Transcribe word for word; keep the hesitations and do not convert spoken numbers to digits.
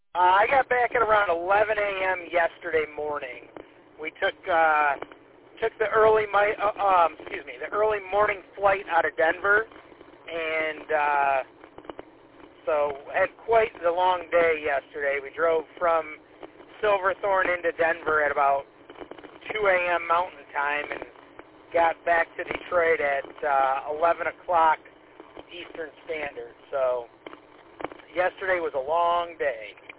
Uh, I got back at around eleven a.m. yesterday morning. We took uh, took the early mi- uh, um, excuse me the early morning flight out of Denver, and uh, so had quite the long day yesterday. We drove from Silverthorne into Denver at about two a.m. Mountain Time and got back to Detroit at uh, eleven o'clock Eastern Standard. So yesterday was a long day.